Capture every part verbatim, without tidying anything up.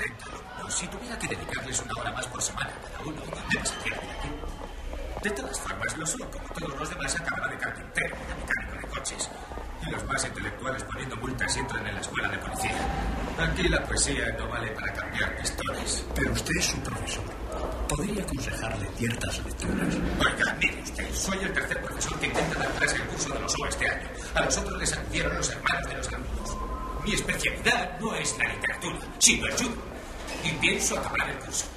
treinta alumnos. Si tuviera que dedicarles una hora más por semana a cada uno, ¿dónde me saldría de aquí? De todas formas, lo solo, como todos los demás, acabará de carpintero, de mecánico de coches. Y los más intelectuales poniendo multas entran en la escuela de policía. Aquí la poesía no vale para cambiar pistones. Pero usted es un profesor. Podría aconsejarle ciertas lecturas. Oiga, mire usted, soy el tercer profesor que intenta dar clase en el curso de los O A este año. A los otros les acudieron los hermanos de los alumnos. Mi especialidad no es la literatura, sino el judo. Y pienso acabar el curso.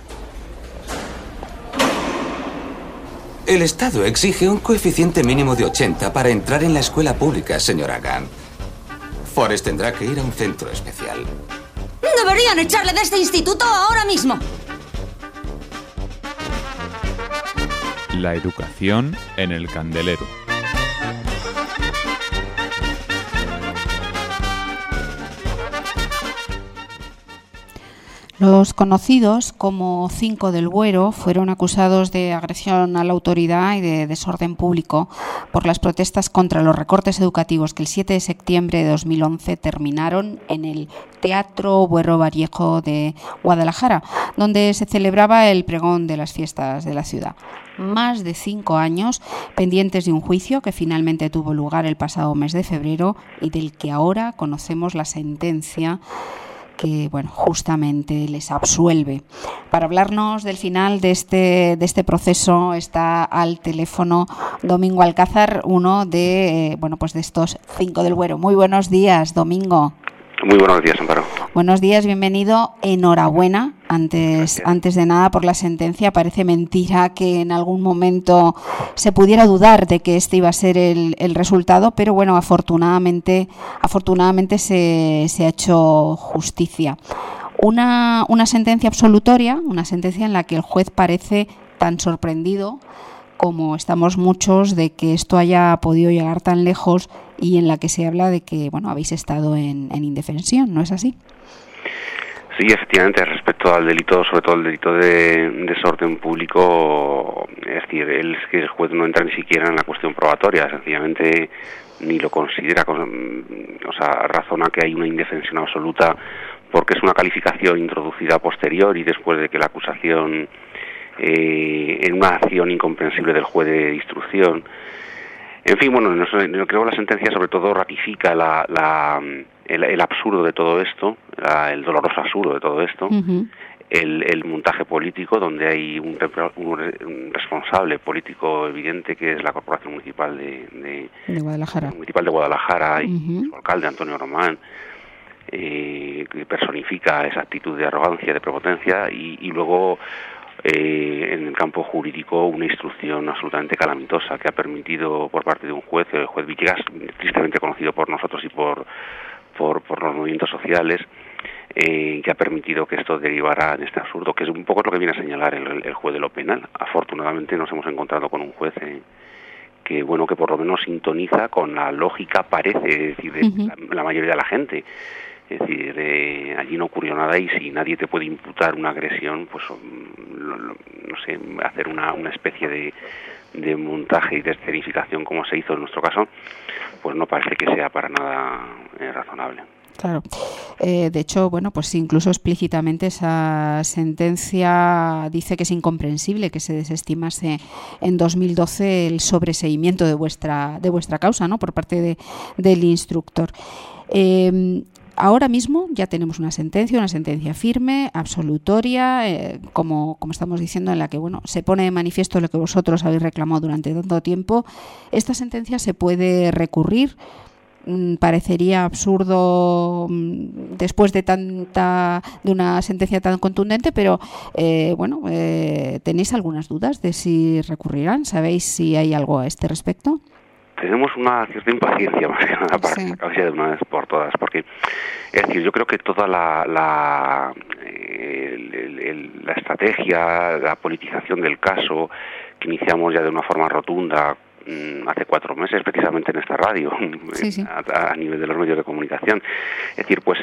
El Estado exige un coeficiente mínimo de ochenta para entrar en la escuela pública, señora Gunn. Forrest tendrá que ir a un centro especial. Deberían echarle de este instituto ahora mismo. La educación en el candelero. Los conocidos como Cinco del Buero fueron acusados de agresión a la autoridad y de desorden público por las protestas contra los recortes educativos que el siete de septiembre de dos mil once terminaron en el Teatro Buero Vallejo de Guadalajara, donde se celebraba el pregón de las fiestas de la ciudad. Más de cinco años pendientes de un juicio que finalmente tuvo lugar el pasado mes de febrero y del que ahora conocemos la sentencia que, bueno, justamente les absuelve. Para hablarnos del final de este de este proceso está al teléfono Domingo Alcázar, uno de, eh, bueno, pues de estos Cinco del Buero. Muy buenos días, Domingo. Muy buenos días, Amparo. Buenos días, bienvenido. Enhorabuena, antes, antes de nada, por la sentencia. Parece mentira que en algún momento se pudiera dudar de que este iba a ser el, el resultado, pero bueno, afortunadamente, afortunadamente se, se ha hecho justicia. Una, una sentencia absolutoria, una sentencia en la que el juez parece tan sorprendido como estamos muchos de que esto haya podido llegar tan lejos y en la que se habla de que, bueno, habéis estado en, en indefensión, ¿no es así? Sí, efectivamente, respecto al delito, sobre todo el delito de desorden público, es decir, el, es que el juez no entra ni siquiera en la cuestión probatoria, sencillamente ni lo considera, o sea, razona que hay una indefensión absoluta porque es una calificación introducida posterior y después de que la acusación, eh, en una acción incomprensible del juez de instrucción. En fin, bueno, no, no creo que la sentencia sobre todo ratifica la, la, el, el absurdo de todo esto, la, el doloroso absurdo de todo esto, uh-huh. el, el montaje político donde hay un, un, un responsable político evidente que es la Corporación Municipal de, de, de Guadalajara, Municipal de Guadalajara y uh-huh. su alcalde Antonio Román, eh, que personifica esa actitud de arrogancia, de prepotencia y, y luego Eh, en el campo jurídico una instrucción absolutamente calamitosa que ha permitido por parte de un juez, el juez Villegas, tristemente conocido por nosotros y por por, por los movimientos sociales, eh, que ha permitido que esto derivara en este absurdo, que es un poco lo que viene a señalar el, el juez de lo penal. Afortunadamente nos hemos encontrado con un juez eh, que, bueno, que por lo menos sintoniza con la lógica, parece, es decir, de uh-huh. la, la mayoría de la gente. Es decir, eh, allí no ocurrió nada y si nadie te puede imputar una agresión, pues lo, lo, no sé, hacer una, una especie de, de montaje y de escenificación como se hizo en nuestro caso, pues no parece que sea para nada eh, razonable. Claro. Eh, de hecho, bueno, pues incluso explícitamente esa sentencia dice que es incomprensible que se desestimase en dos mil doce el sobreseimiento de vuestra de vuestra causa, ¿no?, por parte de, del instructor. Eh, Ahora mismo ya tenemos una sentencia, una sentencia firme, absolutoria, eh, como, como estamos diciendo, en la que, bueno, se pone de manifiesto lo que vosotros habéis reclamado durante tanto tiempo. Esta sentencia se puede recurrir. Mm, parecería absurdo mm, después de tanta de una sentencia tan contundente, pero eh, bueno, eh, ¿tenéis algunas dudas de si recurrirán? ¿Sabéis si hay algo a este respecto? Tenemos una cierta impaciencia más que nada para sí. que acabe de una vez por todas, porque es decir, yo creo que toda la la, el, el, el, la estrategia, la politización del caso que iniciamos ya de una forma rotunda hace cuatro meses precisamente en esta radio, sí, sí. A, a nivel de los medios de comunicación, es decir, pues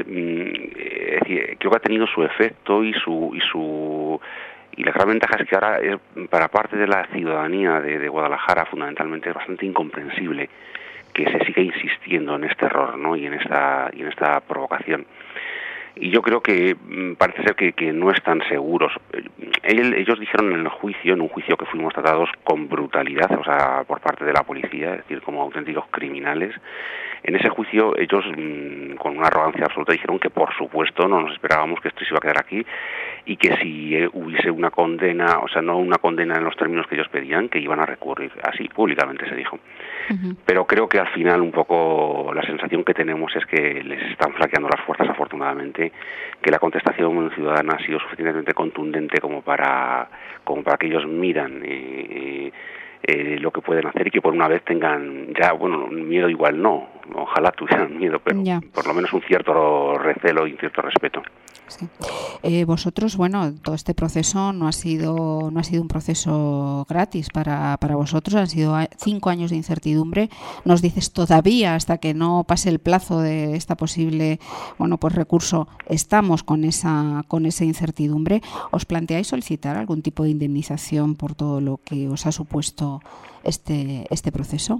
es decir, creo que ha tenido su efecto y su y su Y la gran ventaja es que ahora, es, para parte de la ciudadanía de, de Guadalajara, fundamentalmente es bastante incomprensible que se siga insistiendo en este error, ¿no?, y en esta y en esta provocación. y yo creo que parece ser que, que no están seguros. Él, ellos dijeron en el juicio, en un juicio que fuimos tratados con brutalidad, o sea, por parte de la policía, es decir, como auténticos criminales. En ese juicio ellos, con una arrogancia absoluta, dijeron que por supuesto no nos esperábamos que esto se iba a quedar aquí y que si hubiese una condena, o sea, no una condena en los términos que ellos pedían, que iban a recurrir. Así públicamente se dijo. Uh-huh. Pero creo que al final un poco la sensación que tenemos es que les están flaqueando las fuerzas, afortunadamente, que la contestación ciudadana ha sido suficientemente contundente como para, como para que ellos miran eh, eh, lo que pueden hacer y que por una vez tengan ya, bueno, miedo igual no, ojalá tuvieran miedo, pero ya. Por lo menos un cierto recelo y un cierto respeto. Sí. Eh, vosotros, bueno, todo este proceso no ha sido no ha sido un proceso gratis para, para vosotros, han sido cinco años de incertidumbre. Nos dices todavía, hasta que no pase el plazo de esta posible, bueno, pues recurso, estamos con esa con esa incertidumbre. ¿Os planteáis solicitar algún tipo de indemnización por todo lo que os ha supuesto este este proceso?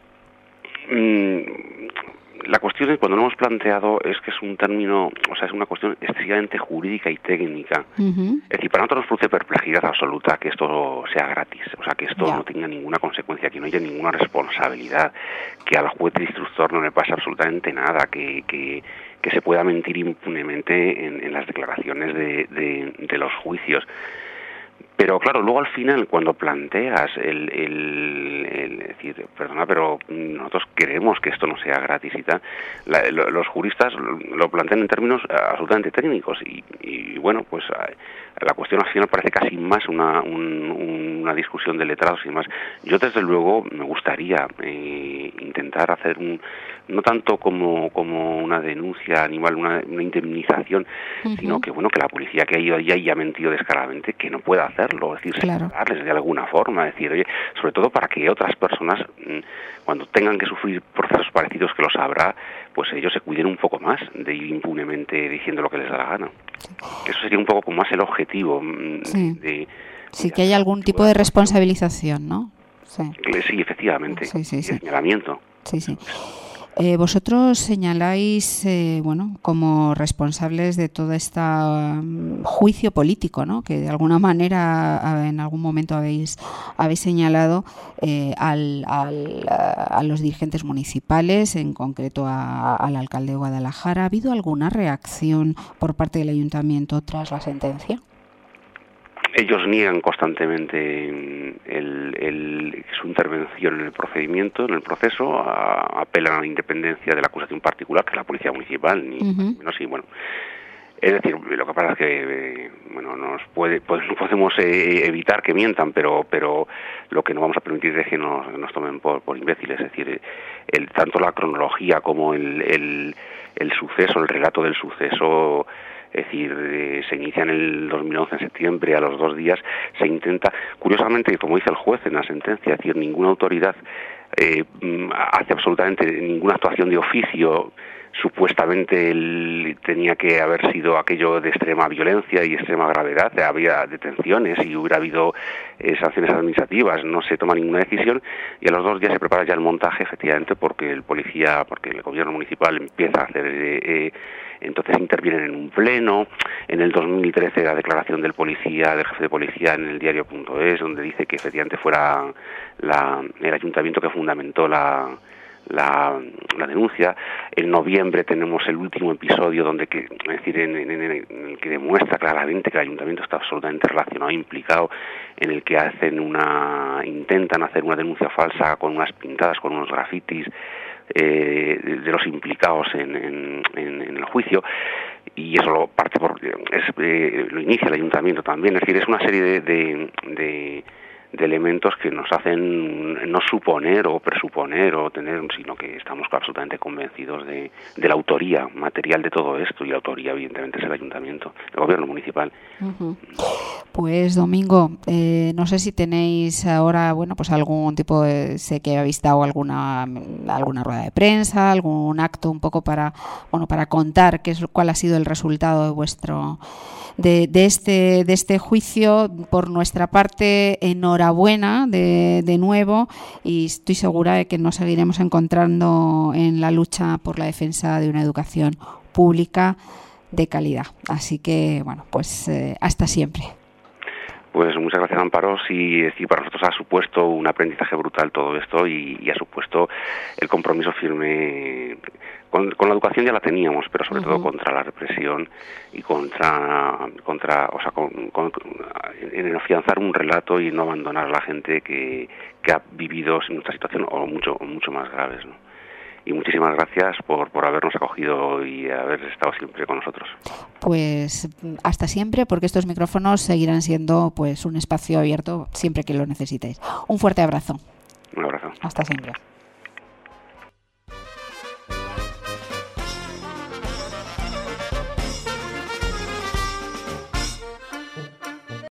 Mm. La cuestión es, cuando lo hemos planteado, es que es un término, o sea, es una cuestión excesivamente jurídica y técnica. Uh-huh. Es decir, para nosotros nos produce perplejidad absoluta que esto sea gratis, o sea, que esto yeah. no tenga ninguna consecuencia, que no haya ninguna responsabilidad, que al juez de instructor no le pase absolutamente nada, que, que, que se pueda mentir impunemente en, en las declaraciones de, de, de los juicios. Pero claro, luego al final, cuando planteas el, el, el decir, perdona, pero nosotros queremos que esto no sea gratis y tal, la, lo, los juristas lo plantean en términos absolutamente técnicos y, y bueno, pues la cuestión al final parece casi más una, un, una discusión de letrados y más. Yo desde luego me gustaría eh, intentar hacer un, no tanto como, como una denuncia animal, una, una indemnización, uh-huh. sino que bueno, que la policía que ha ido allá y ha mentido descaradamente, que no pueda hacerlo, es decir, claro. separarles de alguna forma, es decir, oye, sobre todo para que otras personas, cuando tengan que sufrir procesos parecidos, que los habrá, pues ellos se cuiden un poco más de ir impunemente diciendo lo que les da la gana. Eso sería un poco como más el objetivo. Sí, de, sí de que haya algún tipo de responsabilización, ¿no? Sí, sí efectivamente, sí, sí, y sí. señalamiento. Sí, sí. Eh, vosotros señaláis, eh, bueno, como responsables de todo este um, juicio político, ¿no? Que de alguna manera a, en algún momento habéis habéis señalado eh, al, al, a, a los dirigentes municipales, en concreto a, al alcalde de Guadalajara. ¿Ha habido alguna reacción por parte del ayuntamiento tras la sentencia? Ellos niegan constantemente el, el, su intervención en el procedimiento, en el proceso, a, apelan a la independencia de la acusación particular, que es la policía municipal, ni uh-huh. menos y bueno. Es decir, lo que pasa es que eh, bueno, nos puede, pues no podemos eh, evitar que mientan, pero pero lo que no vamos a permitir es que nos, nos tomen por, por imbéciles. Es decir, el, tanto la cronología como el, el, el suceso, el relato del suceso. Es decir, eh, se inicia en el dos mil once, en septiembre, a los dos días se intenta, curiosamente, como dice el juez en la sentencia, es decir, ninguna autoridad eh, hace absolutamente ninguna actuación de oficio. Supuestamente él tenía que haber sido aquello de extrema violencia y extrema gravedad, había detenciones y hubiera habido eh, sanciones administrativas, no se toma ninguna decisión y a los dos días se prepara ya el montaje, efectivamente, porque el policía, porque el gobierno municipal empieza a hacer, eh, eh, entonces intervienen en un pleno. En el dos mil trece la declaración del policía, del jefe de policía en el diario punto es, donde dice que efectivamente fuera la, el ayuntamiento que fundamentó la La, la denuncia. En noviembre tenemos el último episodio donde que, es decir, en, en, en el que demuestra claramente que el ayuntamiento está absolutamente relacionado, implicado, en el que hacen una intentan hacer una denuncia falsa con unas pintadas, con unos grafitis eh, de, de los implicados en, en, en, en el juicio, y eso lo parte por es, eh, lo inicia el ayuntamiento también. Es decir, es una serie de, de, de de elementos que nos hacen no suponer o presuponer o tener, sino que estamos absolutamente convencidos de, de la autoría material de todo esto, y la autoría evidentemente es el ayuntamiento, el gobierno municipal. Uh-huh. Pues Domingo, eh, no sé si tenéis ahora, bueno, pues algún tipo de, sé que habéis dado alguna alguna rueda de prensa, algún acto un poco para, bueno, para contar qué es cuál ha sido el resultado de vuestro de, de este de este juicio. Por nuestra parte, enhorabuena de, de nuevo, y estoy segura de que nos seguiremos encontrando en la lucha por la defensa de una educación pública de calidad. Así que, bueno, pues eh, hasta siempre. Pues muchas gracias, Amparo. Sí, sí, para nosotros ha supuesto un aprendizaje brutal todo esto y, y ha supuesto el compromiso firme. Con, con la educación ya la teníamos, pero sobre uh-huh. todo contra la represión y contra, contra o sea, con, con, en afianzar un relato y no abandonar a la gente que, que ha vivido nuestra situación o mucho, mucho más graves, ¿no? Y muchísimas gracias por, por habernos acogido y haber estado siempre con nosotros. Pues hasta siempre, porque estos micrófonos seguirán siendo pues un espacio abierto siempre que lo necesitéis. Un fuerte abrazo. Un abrazo. Hasta siempre.